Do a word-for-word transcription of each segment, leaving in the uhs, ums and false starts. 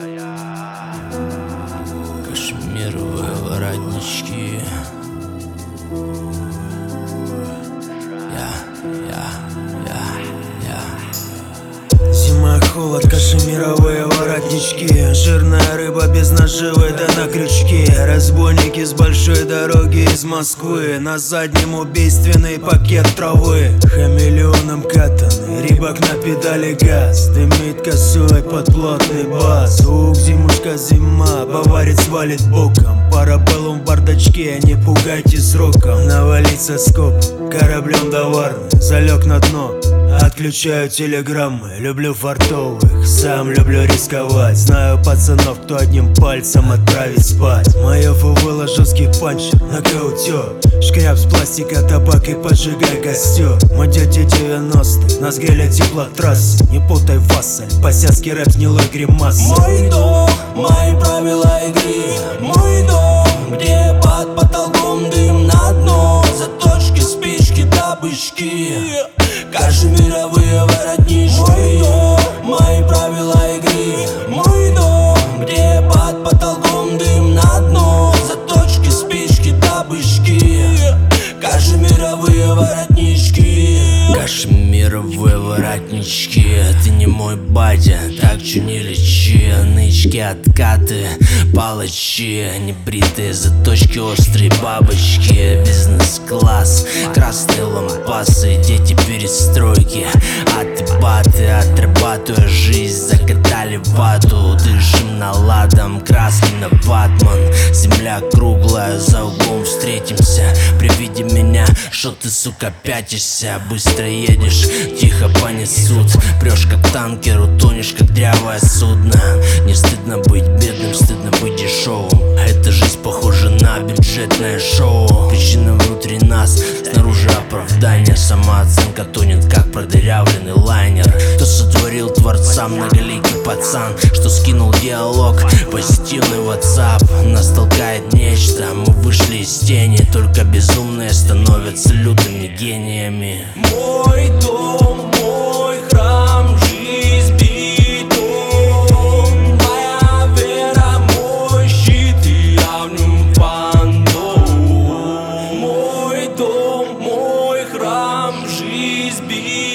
Кашемировые воротнички. Я, я, я, я. Зима, холод, кашемировые воротнички. Жирная рыба без наживы, да на крючки. Разбойники с большой дороги из Москвы. На заднем убийственный пакет травы. Хамелеоном катанный, рибак на педали газ. Дымит косой под плотный бас. Ух, зимушка, зима, баварец валит боком. Парабеллум в бардачке, не пугайте сроком. Навалиться скоп, кораблем товарным. Залег на дно, отключаю телеграммы. Люблю фартовых, сам люблю рисковать. Знаю пацанов, кто одним пальцем отправит спать. Мое фувело жесткий панчер, нокаутер. Шкряб с пластика, табак и поджигай костер. Мы дети девяностых, нас греля теплотрассы. Не путай фасоль, по-сяцки рэп гнилой гримасы. Мой дом, мои правила игры. Мой дом, где под потолком дым на дно. Заточки, спички, добычки. Кашемировые воротнички. Мой дом, мои правила игры. Мой дом, где под потолком дым на дно. Заточки, спички, добычки. Кашемировые воротнички. Кашемировые воротнички. Ты не мой батя, так чё не лечи. Нычки, откаты, палачи. Небритые заточки, острые бабочки. Бизнес-класс, красные лампасы. Дети перестройки, аты-баты. Отрабатывая жизнь, закатали вату. Дышим наладом, краски на ватман. Земля круглая, за углом встретимся. При виде меня, что ты, сука, пятишься. Быстро едешь, тихо понесут. Прешь как танкер, утонешь как дрявое судно. Не стыдно быть бедным, стыдно быть дешевым. Эта жизнь похожа на бюджетное шоу. Причина внутри нас, снаружи оправдание. Самооценка тонет, как продырявленный лайнер. Кто сотворил творца, многоликий пацан, что скинул диалог, позитивный WhatsApp. Нас толкает нечто, мы вышли из тени. Только безумные становятся лютыми гениями. Мой дом, мой храм, жизнь бетон. Моя вера, мой щит, и я в нем фантом. Мой дом, мой храм, жизнь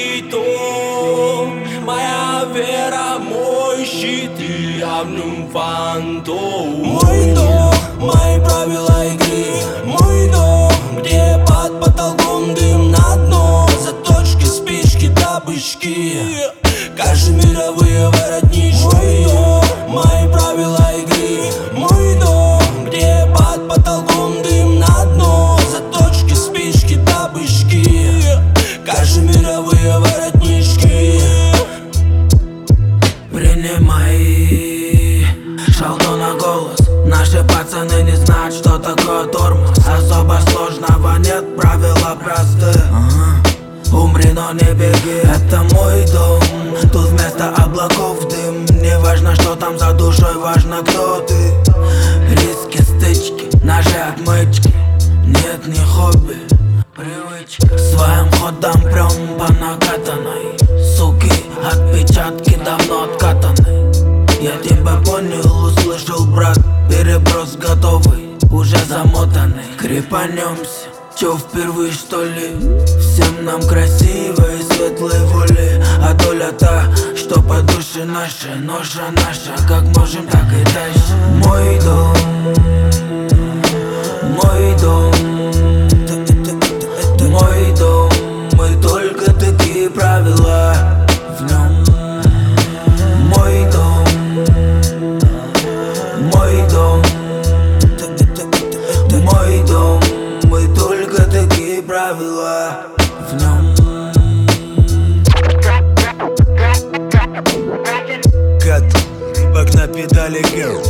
бетон. Моя вера, мой щит, и я в нем фантом. Мой дом, мои правила игры. Мой дом, где под потолком дым на дно. Заточки, спички, добычки. Кашемировые воротнички. Мой дом, мои правила игры. Мой дом, где под потолком дым на дно. Заточки, спички, добычки. Кашемировые воротнички. Принимай шалду на голос. Наши пацаны не знают, что такое тормоз. Особо сложного нет, правила просты. Умри, но не беги, это мой дом. Тут вместо облаков дым. Не важно, что там за душой, важно, кто ты. Риски, стычки, ножи, отмычки. Нет, не хобби, привычка. Своим ходом прям по накатанной. Суки, отпечатки давно откатаны. Я тебя понял, услышал, брат. Переброс готовый, уже замотанный. Крепанемся, чё впервые, что ли? Всем нам красивой, светлой воли. А доля та, что по душе нашей. Ноша наша, как можем, так и дальше. Мой дом, мой дом, мой дом. Мы только такие правила в нем. Мой дом, мой дом, мой дом. Мы только такие правила в нем. Кат, рыбак на педали, girl.